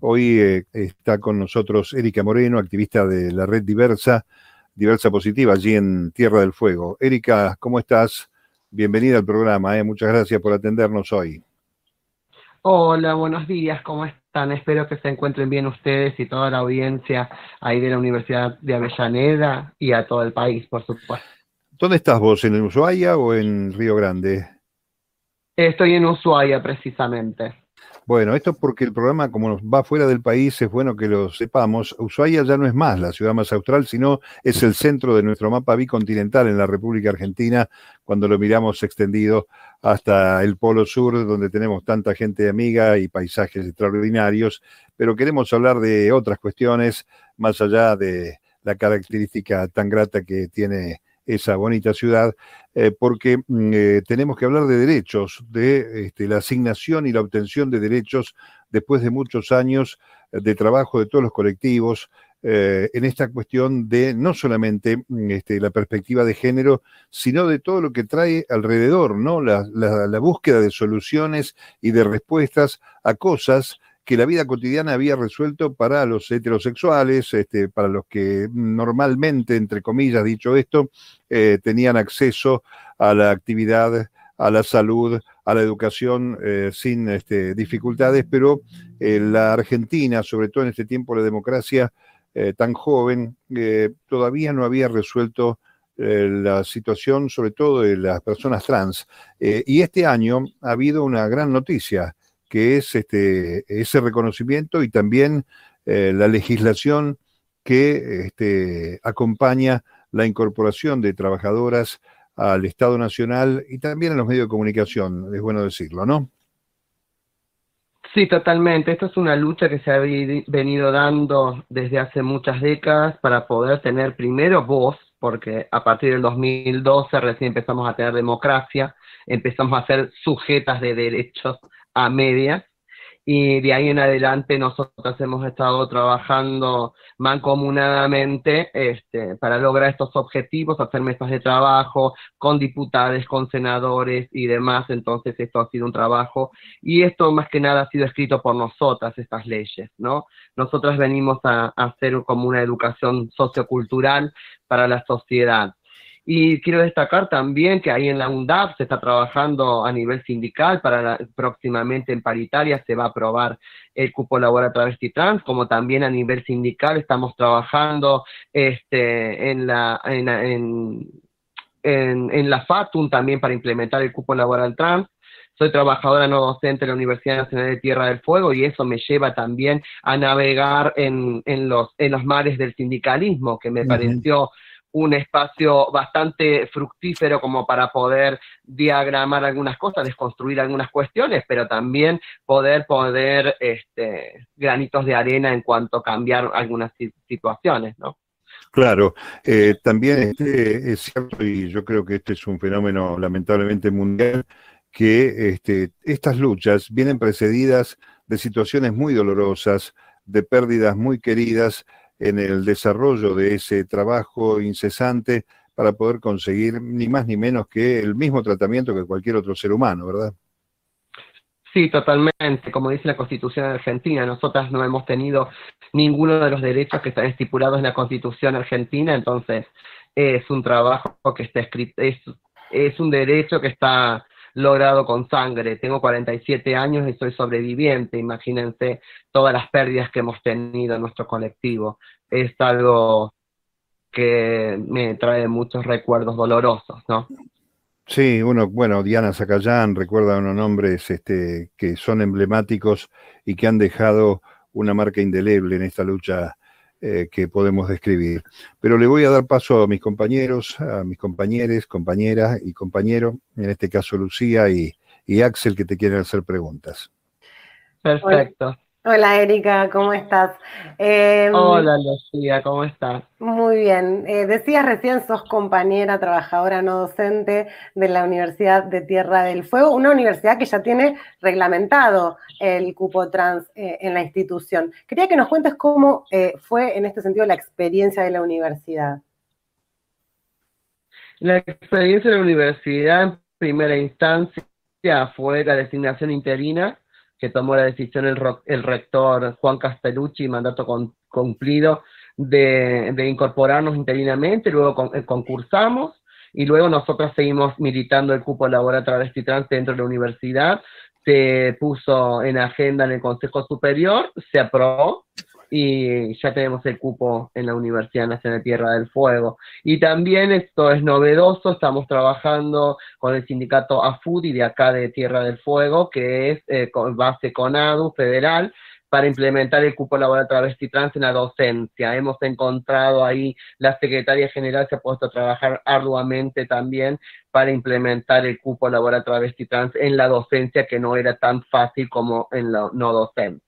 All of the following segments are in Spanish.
Hoy está con nosotros Erika Moreno, activista de la red Diversa, Diversa Positiva, allí en Tierra del Fuego. Erika, ¿cómo estás? Bienvenida al programa, muchas gracias por atendernos hoy. Hola, buenos días, ¿cómo están? Espero que se encuentren bien ustedes y toda la audiencia ahí de la Universidad de Avellaneda y a todo el país, por supuesto. ¿Dónde estás vos, en Ushuaia o en Río Grande? Estoy en Ushuaia precisamente. Bueno, esto es porque el programa, como nos va fuera del país, es bueno que lo sepamos. Ushuaia ya no es más la ciudad más austral, sino es el centro de nuestro mapa bicontinental en la República Argentina, cuando lo miramos extendido hasta el Polo Sur, donde tenemos tanta gente amiga y paisajes extraordinarios. Pero queremos hablar de otras cuestiones, más allá de la característica tan grata que tiene esa bonita ciudad, porque tenemos que hablar de derechos, de la asignación y la obtención de derechos después de muchos años de trabajo de todos los colectivos, en esta cuestión de no solamente la perspectiva de género, sino de todo lo que trae alrededor, ¿no? La búsqueda de soluciones y de respuestas a cosas que la vida cotidiana había resuelto para los heterosexuales, para los que normalmente, entre comillas, dicho esto, tenían acceso a la actividad, a la salud, a la educación sin dificultades, pero la Argentina, sobre todo en este tiempo la democracia tan joven, todavía no había resuelto la situación, sobre todo de las personas trans. Y este año ha habido una gran noticia, que es ese reconocimiento y también la legislación que acompaña la incorporación de trabajadoras al Estado Nacional y también a los medios de comunicación, es bueno decirlo, ¿no? Sí, totalmente. Esto es una lucha que se ha venido dando desde hace muchas décadas para poder tener primero voz, porque a partir del 2012 recién empezamos a tener democracia, empezamos a ser sujetas de derechos a medias, y de ahí en adelante nosotros hemos estado trabajando mancomunadamente para lograr estos objetivos, hacer mesas de trabajo con diputados, con senadores y demás. Entonces esto ha sido un trabajo, y esto más que nada ha sido escrito por nosotras, estas leyes, ¿no? Nosotras venimos a hacer como una educación sociocultural para la sociedad. Y quiero destacar también que ahí en la UNDAP se está trabajando a nivel sindical, próximamente en paritaria se va a aprobar el cupo laboral travesti trans, como también a nivel sindical estamos trabajando en la FATUN también para implementar el cupo laboral trans. Soy trabajadora no docente de la Universidad Nacional de Tierra del Fuego, y eso me lleva también a navegar en los mares del sindicalismo, que me Ujú. pareció un espacio bastante fructífero como para poder diagramar algunas cosas, desconstruir algunas cuestiones, pero también poder granitos de arena en cuanto a cambiar algunas situaciones, ¿no? Claro, también es cierto, y yo creo que este es un fenómeno lamentablemente mundial, que estas luchas vienen precedidas de situaciones muy dolorosas, de pérdidas muy queridas en el desarrollo de ese trabajo incesante para poder conseguir ni más ni menos que el mismo tratamiento que cualquier otro ser humano, ¿verdad? Sí, totalmente. Como dice la Constitución argentina, nosotras no hemos tenido ninguno de los derechos que están estipulados en la Constitución argentina. Entonces es un trabajo que está escrito, es un derecho que está logrado con sangre. Tengo 47 años y soy sobreviviente. Imagínense todas las pérdidas que hemos tenido en nuestro colectivo. Es algo que me trae muchos recuerdos dolorosos, ¿no? Sí, uno, bueno, Diana Zacayán recuerda unos nombres que son emblemáticos y que han dejado una marca indeleble en esta lucha que podemos describir. Pero le voy a dar paso a mis compañeros, a mis compañeros, compañeras y compañeros, en este caso Lucía y Axel, que te quieren hacer preguntas. Hola, Perfecto. hola Erika, ¿cómo estás? Eh, Hola, Lucía, ¿cómo estás? Muy bien. Decías recién, sos compañera, trabajadora no docente de la Universidad de Tierra del Fuego, una universidad que ya tiene reglamentado el cupo trans en la institución. Quería que nos cuentes cómo fue en este sentido la experiencia de la universidad. La experiencia de la universidad en primera instancia fue la designación interina, que tomó la decisión el rector Juan Castellucci, mandato cumplido, de incorporarnos interinamente, luego concursamos, y luego nosotros seguimos militando el cupo laboral travesti trans dentro de la universidad. Se puso en agenda en el Consejo Superior, se aprobó, y ya tenemos el cupo en la Universidad Nacional Tierra del Fuego. Y también esto es novedoso, estamos trabajando con el sindicato AFUDI de acá de Tierra del Fuego, que es con base CONADU federal, para implementar el cupo laboral travesti trans en la docencia. Hemos encontrado ahí, la Secretaría General se ha puesto a trabajar arduamente también para implementar el cupo laboral travesti trans en la docencia, que no era tan fácil como en la no docente.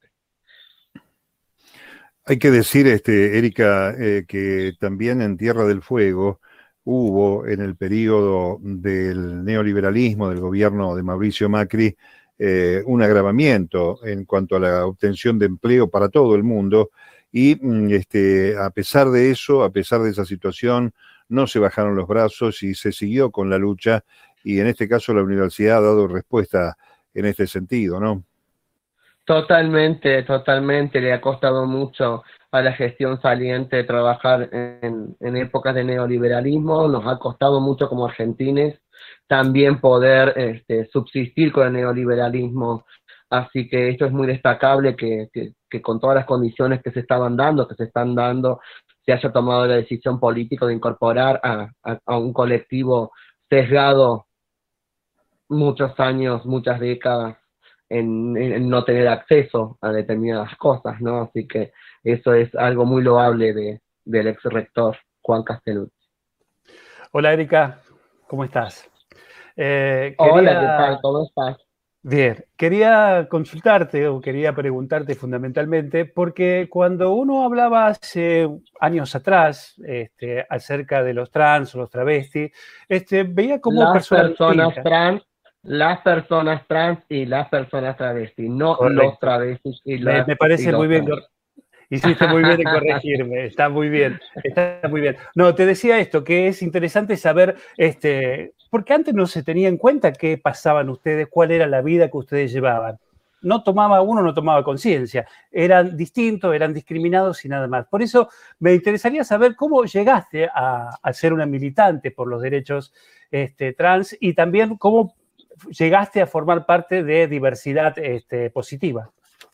Hay que decir, Erika, que también en Tierra del Fuego hubo, en el periodo del neoliberalismo, del gobierno de Mauricio Macri, un agravamiento en cuanto a la obtención de empleo para todo el mundo, y a pesar de eso, a pesar de esa situación, no se bajaron los brazos y se siguió con la lucha, y en este caso la universidad ha dado respuesta en este sentido, ¿no? Totalmente, totalmente. Le ha costado mucho a la gestión saliente trabajar en épocas de neoliberalismo. Nos ha costado mucho como argentines también poder subsistir con el neoliberalismo. Así que esto es muy destacable que con todas las condiciones que se estaban dando, que se están dando, se haya tomado la decisión política de incorporar a un colectivo sesgado muchos años, muchas décadas, en no tener acceso a determinadas cosas, ¿no? Así que eso es algo muy loable del ex rector Juan Castellucci. Hola Erika, ¿cómo estás? Hola, ¿qué tal? ¿Cómo estás? Bien, quería consultarte o quería preguntarte fundamentalmente porque cuando uno hablaba hace años atrás acerca de los trans o los travestis, veía como las personas distintas. trans, las personas trans y las personas travestis, no Correcto. Los travestis y las Me parece muy bien. trans. Hiciste muy bien en corregirme, está muy bien, está muy bien. No, te decía esto, que es interesante saber, porque antes no se tenía en cuenta qué pasaban ustedes, cuál era la vida que ustedes llevaban. No tomaba conciencia, eran distintos, eran discriminados y nada más. Por eso me interesaría saber cómo llegaste a ser una militante por los derechos trans y también cómo llegaste a formar parte de diversidad positiva.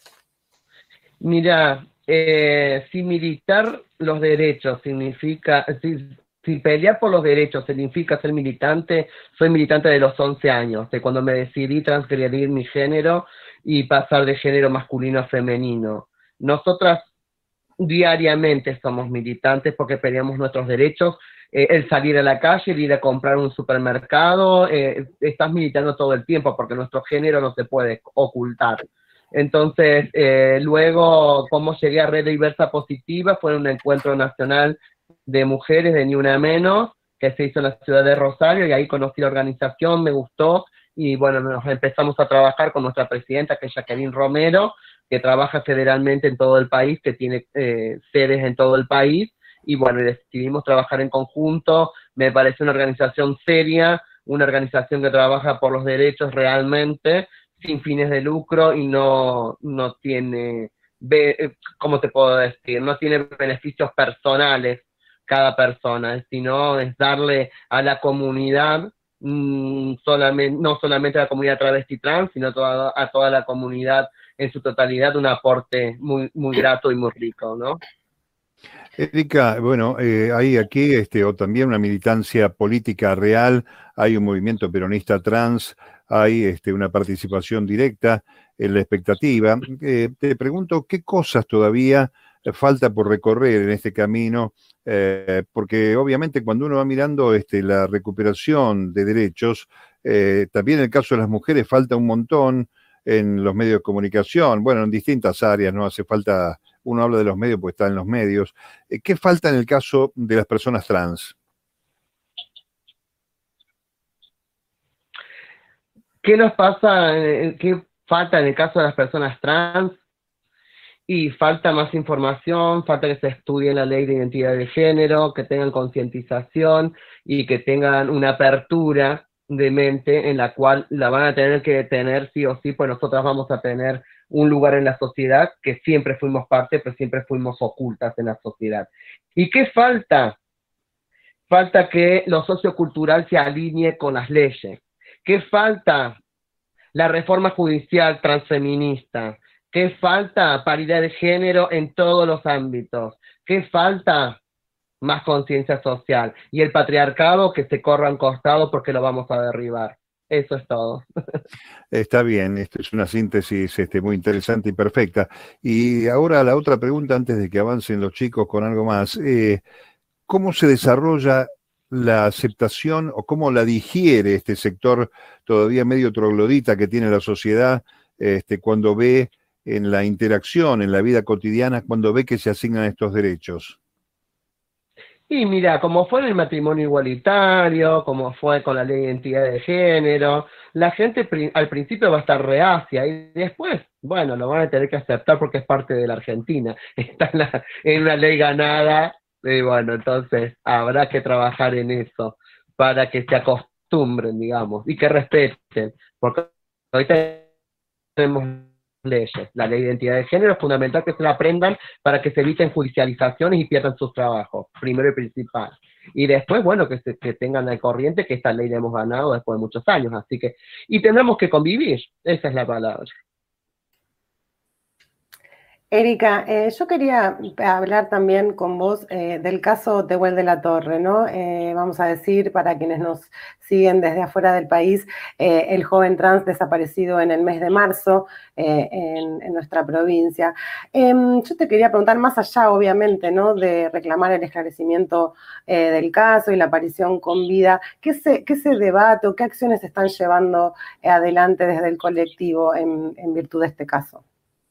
Mira, si militar los derechos significa, si pelear por los derechos significa ser militante, soy militante de los 11 años, de cuando me decidí transgredir mi género y pasar de género masculino a femenino. Nosotras diariamente somos militantes porque peleamos nuestros derechos, el salir a la calle, el ir a comprar un supermercado, estás militando todo el tiempo porque nuestro género no se puede ocultar. Entonces, luego, cómo llegué a Red Diversa Positiva, fue un encuentro nacional de mujeres de Ni Una Menos, que se hizo en la ciudad de Rosario, y ahí conocí la organización, me gustó, y bueno, nos empezamos a trabajar con nuestra presidenta, que es Jacqueline Romero, que trabaja federalmente en todo el país, que tiene sedes en todo el país, y bueno, decidimos trabajar en conjunto. Me parece una organización seria, una organización que trabaja por los derechos realmente, sin fines de lucro, y no tiene, ¿cómo te puedo decir? No tiene beneficios personales cada persona, sino es darle a la comunidad, no solamente a la comunidad travesti trans, sino a toda la comunidad en su totalidad, un aporte muy, muy grato y muy rico, ¿no? Erika, bueno, hay aquí o también una militancia política real, hay un movimiento peronista trans, hay una participación directa en la expectativa. Te pregunto, ¿qué cosas todavía falta por recorrer en este camino? Porque obviamente cuando uno va mirando la recuperación de derechos, también en el caso de las mujeres falta un montón en los medios de comunicación, bueno, en distintas áreas, no hace falta, uno habla de los medios porque está en los medios. ¿Qué falta en el caso de las personas trans? ¿Qué nos pasa? ¿Qué falta en el caso de las personas trans? Y falta más información, falta que se estudie la ley de identidad de género, que tengan concientización y que tengan una apertura de mente en la cual la van a tener que detener sí o sí, pues nosotras vamos a tener un lugar en la sociedad que siempre fuimos parte, pero siempre fuimos ocultas en la sociedad. ¿Y qué falta? Falta que lo sociocultural se alinee con las leyes. ¿Qué falta? La reforma judicial transfeminista. ¿Qué falta? Paridad de género en todos los ámbitos. ¿Qué falta? Más conciencia social. Y el patriarcado que se corra a un costado porque lo vamos a derribar. Eso es todo. Está bien, esto es una síntesis muy interesante y perfecta. Y ahora la otra pregunta, antes de que avancen los chicos con algo más. ¿Cómo se desarrolla la aceptación o cómo la digiere este sector todavía medio troglodita que tiene la sociedad cuando ve en la interacción, en la vida cotidiana, cuando ve que se asignan estos derechos? Y mira, como fue en el matrimonio igualitario, como fue con la ley de identidad de género, la gente al principio va a estar reacia y después, bueno, lo van a tener que aceptar porque es parte de la Argentina. Está en una ley ganada y bueno, entonces habrá que trabajar en eso para que se acostumbren, digamos, y que respeten, porque ahorita tenemos leyes. La ley de identidad de género es fundamental que se la aprendan para que se eviten judicializaciones y pierdan sus trabajos, primero y principal. Y después, bueno, que tengan al corriente que esta ley la hemos ganado después de muchos años, así que, y tendremos que convivir, esa es la palabra. Erika, yo quería hablar también con vos del caso Tehuel de la Torre, ¿no? Vamos a decir, para quienes nos siguen desde afuera del país, el joven trans desaparecido en el mes de marzo en nuestra provincia. Yo te quería preguntar, más allá, obviamente, ¿no?, de reclamar el esclarecimiento del caso y la aparición con vida, ¿qué se debate o qué acciones se están llevando adelante desde el colectivo en virtud de este caso?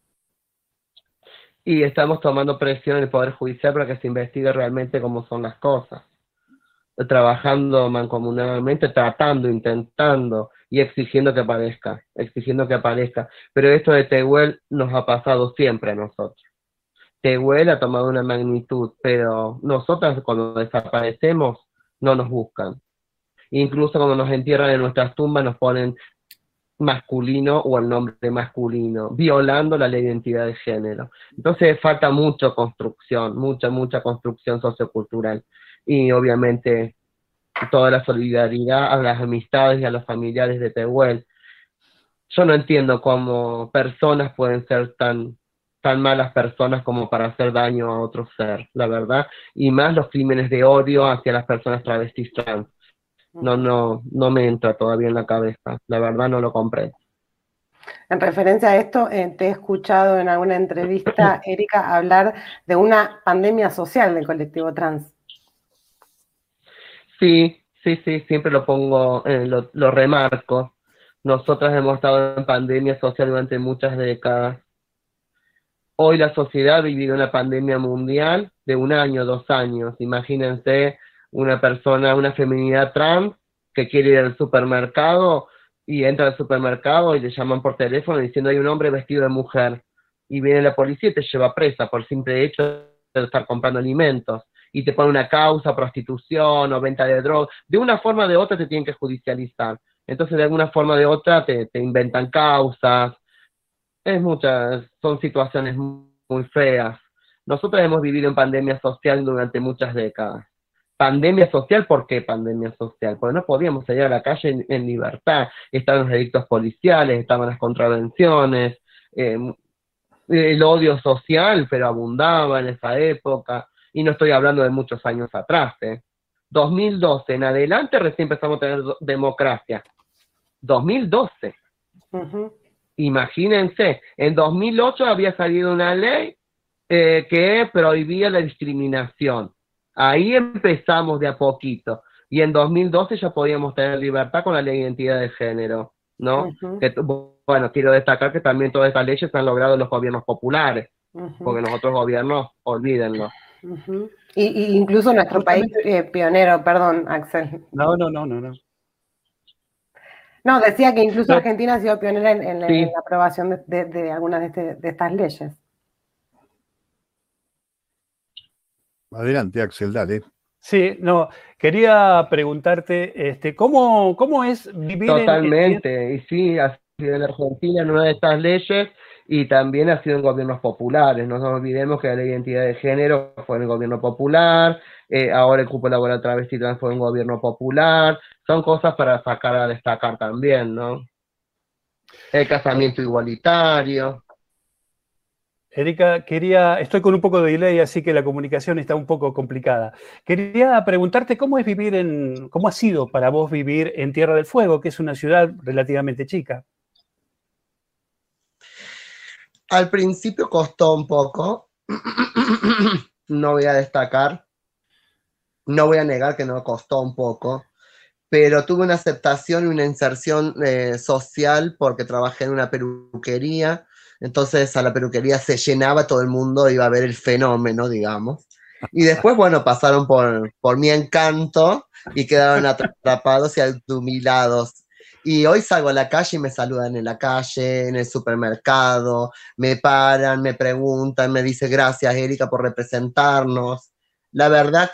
Y estamos tomando presión en el Poder Judicial para que se investigue realmente cómo son las cosas. Trabajando mancomunadamente, tratando, intentando y exigiendo que aparezca. Pero esto de Tehuel nos ha pasado siempre a nosotros. Tehuel ha tomado una magnitud, pero nosotras cuando desaparecemos no nos buscan. Incluso cuando nos entierran en nuestras tumbas nos ponen masculino o el nombre masculino, violando la ley de identidad de género. Entonces falta mucha construcción, mucha construcción sociocultural. Y obviamente toda la solidaridad a las amistades y a los familiares de Tehuel. Yo no entiendo cómo personas pueden ser tan malas personas como para hacer daño a otro ser, la verdad, y más los crímenes de odio hacia las personas travestis trans. No me entra todavía en la cabeza, la verdad no lo comprendo. En referencia a esto, te he escuchado en alguna entrevista, Erika, hablar de una pandemia social del colectivo trans. Sí, siempre lo pongo, lo remarco. Nosotras hemos estado en pandemia social durante muchas décadas. Hoy la sociedad ha vivido una pandemia mundial de 1 año, 2 años. Imagínense una persona, una feminidad trans que quiere ir al supermercado y entra al supermercado y le llaman por teléfono diciendo hay un hombre vestido de mujer y viene la policía y te lleva presa por simple hecho de estar comprando alimentos y te pone una causa, prostitución o venta de drogas. De una forma o de otra te tienen que judicializar. Entonces de alguna forma o de otra te inventan causas. Son situaciones muy feas. Nosotros hemos vivido en pandemia social durante muchas décadas. ¿Pandemia social? ¿Por qué pandemia social? Porque no podíamos salir a la calle en libertad. Estaban los delitos policiales, estaban las contravenciones, el odio social, pero abundaba en esa época. Y no estoy hablando de muchos años atrás. 2012 en adelante recién empezamos a tener democracia. 2012. Uh-huh. Imagínense, en 2008 había salido una ley que prohibía la discriminación. Ahí empezamos de a poquito. Y en 2012 ya podíamos tener libertad con la ley de identidad de género, ¿no? Uh-huh. Bueno, quiero destacar que también todas estas leyes se han logrado en los gobiernos populares, uh-huh, porque los otros gobiernos, olvídenlo. Uh-huh. Y incluso nuestro país pionero, perdón, Axel. No. No, decía que incluso Argentina ha sido pionera en la aprobación de algunas de estas leyes. Adelante, Axel, dale. Sí, no, quería preguntarte, ¿cómo es vivir Totalmente, y sí, ha sido en Argentina en una de estas leyes y también ha sido en gobiernos populares. No nos olvidemos que la ley de identidad de género fue en el gobierno popular, ahora el cupo laboral travesti trans fue en gobierno popular. Son cosas para sacar a destacar también, ¿no? El casamiento igualitario. Erika, estoy con un poco de delay, así que la comunicación está un poco complicada. Quería preguntarte cómo ha sido para vos vivir en Tierra del Fuego, que es una ciudad relativamente chica. Al principio costó un poco, no voy a destacar, no voy a negar que no costó un poco, pero tuve una aceptación y una inserción social porque trabajé en una peluquería, entonces a la peluquería se llenaba, todo el mundo iba a ver el fenómeno, digamos. Y después, bueno, pasaron por mi encanto y quedaron atrapados y adhumilados. Y hoy salgo a la calle y me saludan en la calle, en el supermercado, me paran, me preguntan, me dicen gracias, Erika, por representarnos. La verdad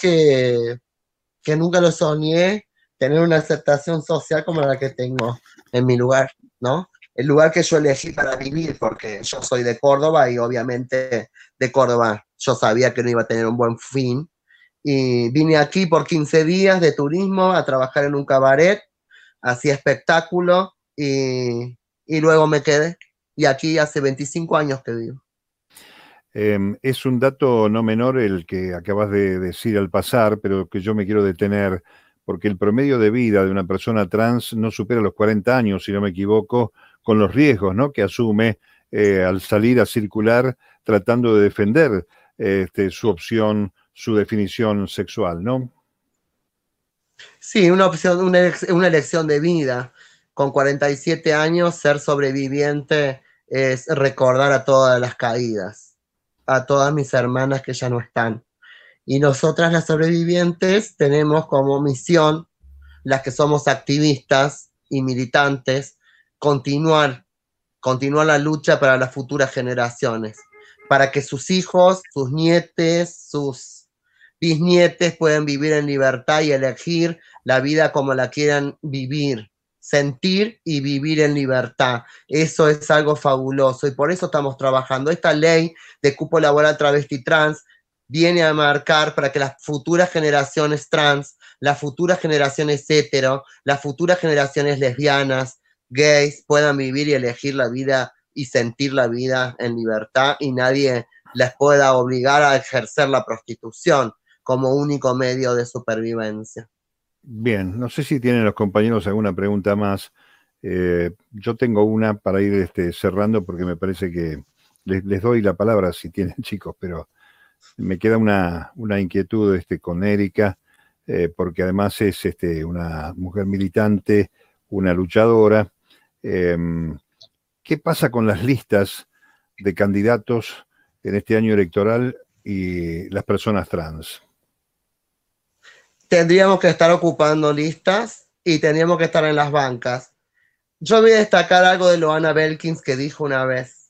que nunca lo soñé, tener una aceptación social como la que tengo en mi lugar, ¿no? El lugar que yo elegí para vivir, porque yo soy de Córdoba y obviamente de Córdoba yo sabía que no iba a tener un buen fin. Y vine aquí por 15 días de turismo a trabajar en un cabaret, hacía espectáculo y luego me quedé. Y aquí hace 25 años que vivo. Es un dato no menor el que acabas de decir al pasar, pero que yo me quiero detener, porque el promedio de vida de una persona trans no supera los 40 años, si no me equivoco, con los riesgos, ¿no?, que asume al salir a circular tratando de defender su opción, su definición sexual, ¿no? Sí, una opción, una elección de vida. Con 47 años, ser sobreviviente es recordar a todas las caídas, a todas mis hermanas que ya no están. Y nosotras las sobrevivientes tenemos como misión, las que somos activistas y militantes, continuar la lucha para las futuras generaciones, para que sus hijos, sus nietes, sus bisnietes puedan vivir en libertad y elegir la vida como la quieran vivir, sentir y vivir en libertad. Eso es algo fabuloso y por eso estamos trabajando. Esta ley de cupo laboral travesti trans viene a marcar para que las futuras generaciones trans, las futuras generaciones hetero, las futuras generaciones lesbianas, gays, puedan vivir y elegir la vida y sentir la vida en libertad y nadie les pueda obligar a ejercer la prostitución como único medio de supervivencia. Bien, no sé si tienen los compañeros alguna pregunta más. Yo tengo una para ir cerrando porque me parece que les doy la palabra si tienen, chicos, pero me queda una inquietud con Erika, porque además es una mujer militante, una luchadora. ¿Qué pasa con las listas de candidatos en este año electoral y las personas trans? Tendríamos que estar ocupando listas y tendríamos que estar en las bancas. Yo voy a destacar algo de Loana Belkins que dijo una vez.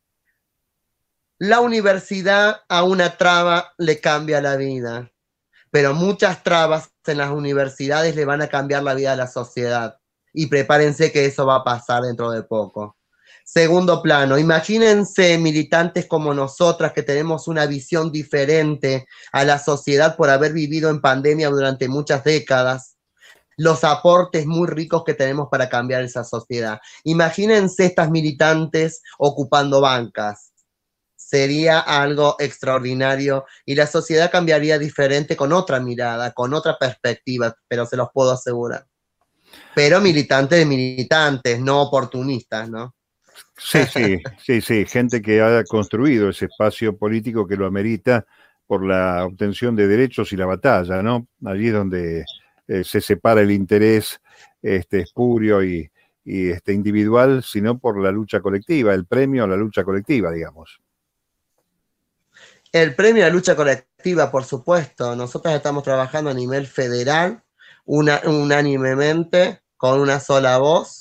La universidad a una traba le cambia la vida, pero muchas trabas en las universidades le van a cambiar la vida a la sociedad. Y prepárense que eso va a pasar dentro de poco. Segundo plano, imagínense militantes como nosotras que tenemos una visión diferente a la sociedad por haber vivido en pandemia durante muchas décadas, los aportes muy ricos que tenemos para cambiar esa sociedad. Imagínense estas militantes ocupando bancas. Sería algo extraordinario y la sociedad cambiaría diferente con otra mirada, con otra perspectiva, pero se los puedo asegurar. Pero militantes de militantes, no oportunistas, ¿no? Sí, gente que ha construido ese espacio político que lo amerita por la obtención de derechos y la batalla, ¿no? Allí es donde se separa el interés espurio y individual, sino por la lucha colectiva, el premio a la lucha colectiva, digamos. El premio a la lucha colectiva, por supuesto. Nosotros estamos trabajando a nivel federal, unánimemente, con una sola voz.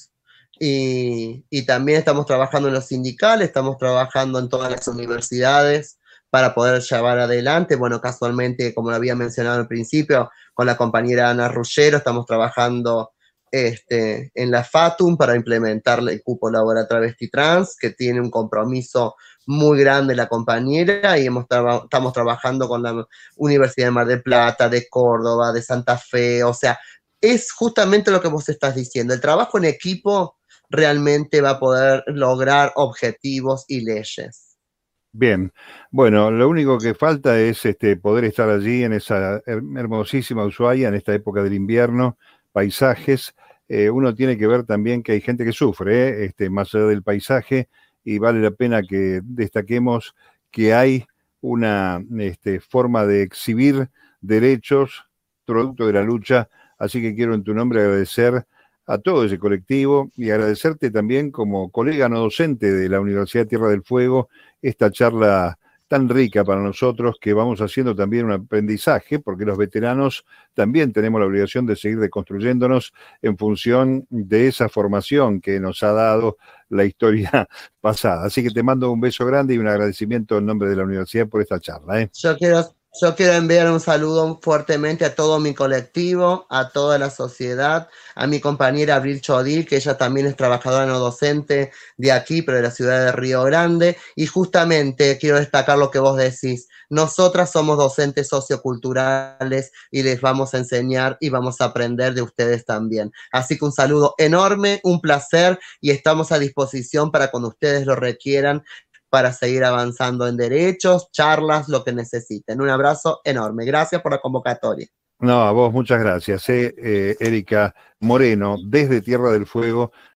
Y también estamos trabajando en los sindicales, estamos trabajando en todas las universidades para poder llevar adelante. Bueno, casualmente, como lo había mencionado al principio, con la compañera Ana Ruggero estamos trabajando en la FATUM para implementar el cupo laboral travesti trans, que tiene un compromiso muy grande la compañera, y estamos trabajando con la Universidad de Mar del Plata, de Córdoba, de Santa Fe. O sea, es justamente lo que vos estás diciendo. El trabajo en equipo realmente va a poder lograr objetivos y leyes. Bien, bueno, lo único que falta es poder estar allí en esa hermosísima Ushuaia en esta época del invierno, paisajes. Uno tiene que ver también que hay gente que sufre, más allá del paisaje, y vale la pena que destaquemos que hay una forma de exhibir derechos producto de la lucha. Así que quiero en tu nombre agradecer a todo ese colectivo y agradecerte también como colega no docente de la Universidad Tierra del Fuego esta charla tan rica para nosotros, que vamos haciendo también un aprendizaje, porque los veteranos también tenemos la obligación de seguir reconstruyéndonos en función de esa formación que nos ha dado la historia pasada. Así que te mando un beso grande y un agradecimiento en nombre de la universidad por esta charla. Yo quiero enviar un saludo fuertemente a todo mi colectivo, a toda la sociedad, a mi compañera Abril Chodil, que ella también es trabajadora no docente de aquí, pero de la ciudad de Río Grande. Y justamente quiero destacar lo que vos decís. Nosotras somos docentes socioculturales y les vamos a enseñar y vamos a aprender de ustedes también. Así que un saludo enorme, un placer, y estamos a disposición para cuando ustedes lo requieran, para seguir avanzando en derechos, charlas, lo que necesiten. Un abrazo enorme. Gracias por la convocatoria. No, a vos muchas gracias. Erika Moreno, desde Tierra del Fuego.